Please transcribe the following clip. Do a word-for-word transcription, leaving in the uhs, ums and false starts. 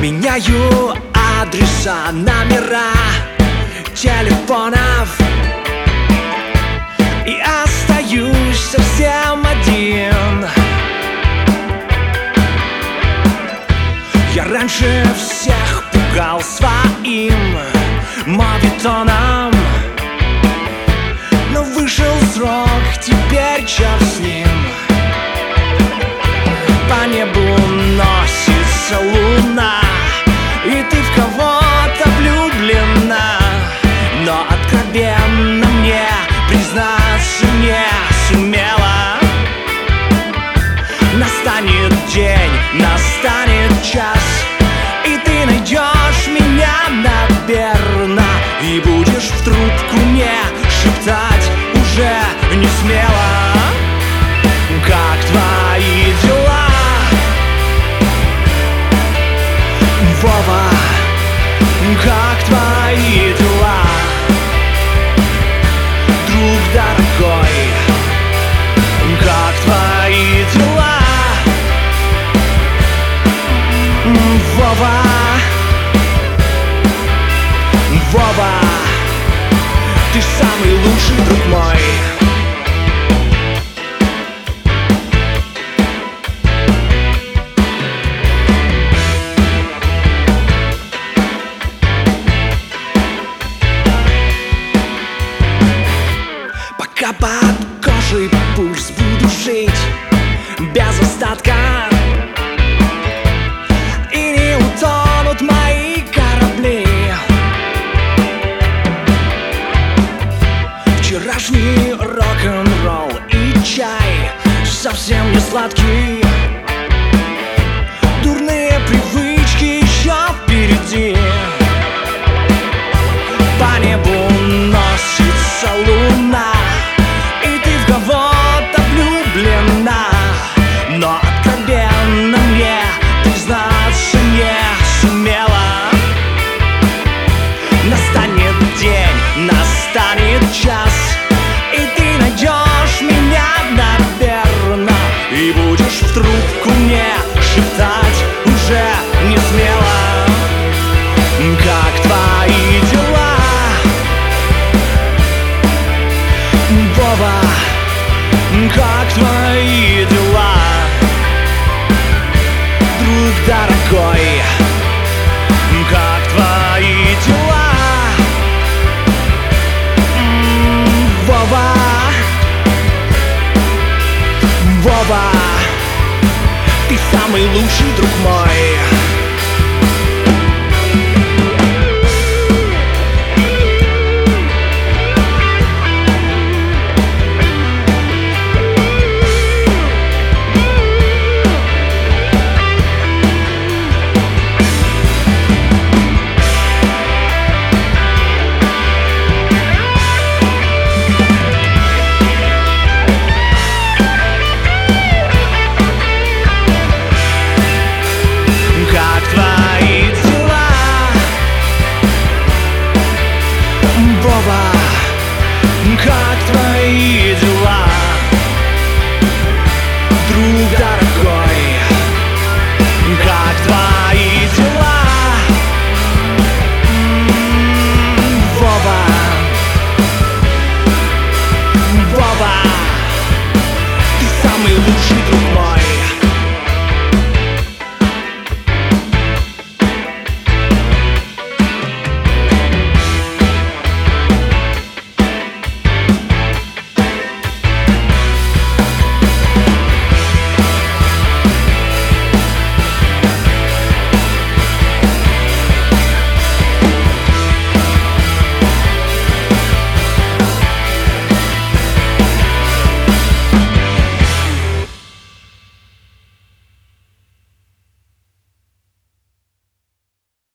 Меняю адреса, номера телефонов и остаюсь совсем один. Я раньше всех пугал своим моветоном, но вышел срок, теперь черт с ним. По небу носится луна, и ты в кого-то влюблена, но откровенно мне признаться не сумела. Настанет день, настанет час, и ты найдешь меня, наверно, и будешь в трубку мне шептать уже не смело: как твои дела, Вова? Как твои дела, друг дорогой? Как твои дела, Вова? Вова, ты самый лучший друг мой. Пока под кожей пульс буду жить без остатка, и не утонут мои корабли. Вчерашний рок-н-ролл и чай совсем не сладкий. Дурные привычки еще впереди. По небу носится луна, и ты в кого-то влюблена, но откровенно мне признаться не сумела. Настанет день, настанет час, и ты найдешь меня, наверно, и будешь в трубку мне шептать уже не смело: как твои дела, Вова? Как твои дела, друг дорогой? Как твои дела, Вова? Вова, ты самый лучший друг мой.